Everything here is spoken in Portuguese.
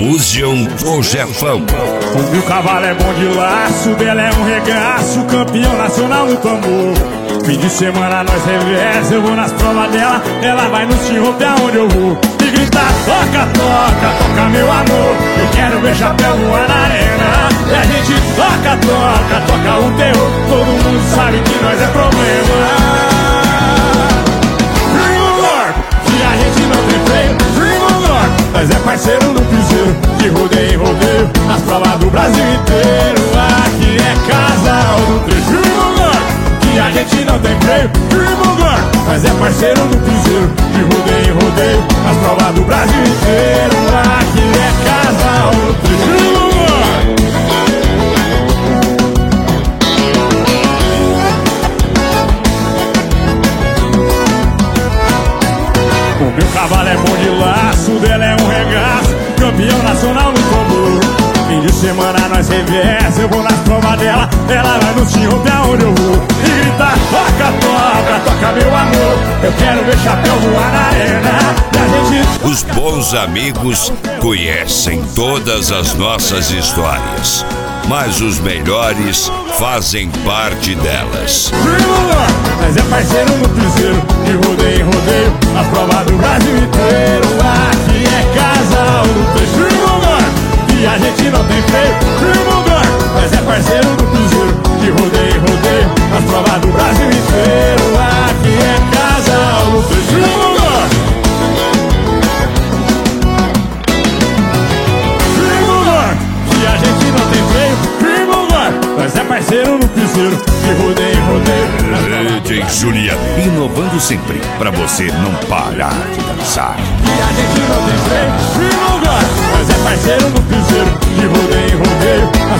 Fusion do Jefão. O meu cavalo é bom de laço, dela é um regaço, campeão nacional no tambor. Fim de semana nós reveza, eu vou nas provas dela, ela vai no T-Rope aonde eu vou. E grita, toca, toca, toca meu amor, eu quero ver chapéu voar na arena. E a gente toca, toca, toca o terror, todo mundo sabe que nós é problema. Se a gente não tem freio, Dream Lord, nós é parceiro no piseiro, de rodeio em rodeio, nas provas do Brasil inteiro. Aqui é casal do trecho, Dream Lord. Se a gente não tem freio, Dream Lord, nós é parceiro no piseiro, de rodeio em rodeio, nas provas do Brasil inteiro. Aqui é casal do trecho, Dream Lord. O meu cavalo é bom de laço, dela é um regaço, campeão nacional no tambor. Fim de semana nós reversa, eu vou nas provas dela, ela vai no T-Rope aonde eu vou. E grita, toca, toca, toca meu amor, eu quero ver chapéu voar na arena. E a gente... Os bons amigos conhecem todas as nossas histórias, mas os melhores fazem parte delas. Mas é parceiro no piseiro, de rodeio em rodeio, as provas do Brasil inteiro. Aqui é casal do trecho, e a gente não tem freio, mas é parceiro do piseiro, de rodeio em rodeio, as provas do Brasil inteiro. Aqui é casal do trecho. E a gente não tem freio, mas é parceiro no piseiro, de rodeio em rodeio. DJ Julia, inovando sempre, pra você não parar de dançar. E a gente não tem freio, mas é parceiro no piseiro, de rodeio em rodeio,